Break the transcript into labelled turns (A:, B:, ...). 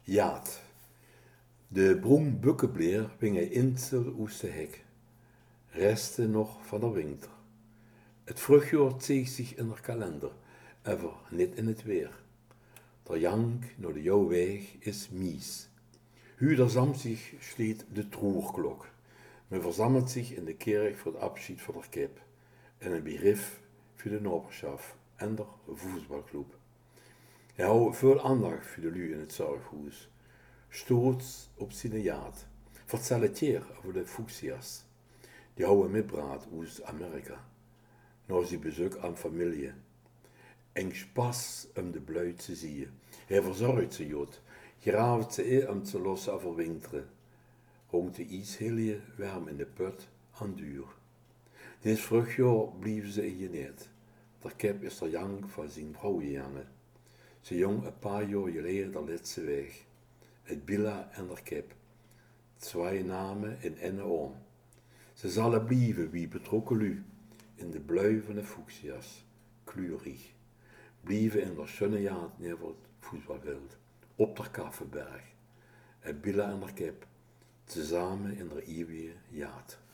A: Jaat. De broem bukkebleer winge insel oes de hek. Resten nog van de winter. Het vruchtjaar zeeg zich in haar kalender, ever niet in het weer. Der jank naar de jouw weg is mies. Huder samzig sleet de troerklok. Men verzamelt zich in de kerk voor het afschied van de kip. En een berief voor de naberschap en de voetbalclub. Hij houdt veel aandacht voor de lui in het zorghuis. Stoots op zijn jaad. Vertel het hier over de fuchsias. Die houden mitbraad uit Amerika. Na zijn bezoek aan familie. En spas om de bluit te zien. Hij verzorgt ze jod. Graaft ze in om te lossen overwinteren. Hongt de ijshelje warm in de put aan duur. Dit vruchtjaar blijven ze in je net. Der kip is der jank van zijn vrouw gejangen. Ze jong een paar jaar geleden de laatste weg. Het Billa en der kip. Twee namen in ene oom. Ze zullen blijven wie betrokken lu. In de blauw van de fuchsias. Kleurig. Blijven in der schöne jaad neer het voetbalveld. Op der Kaffenberg. Het Billa en der kip. Tezamen in der eeuwige jaad.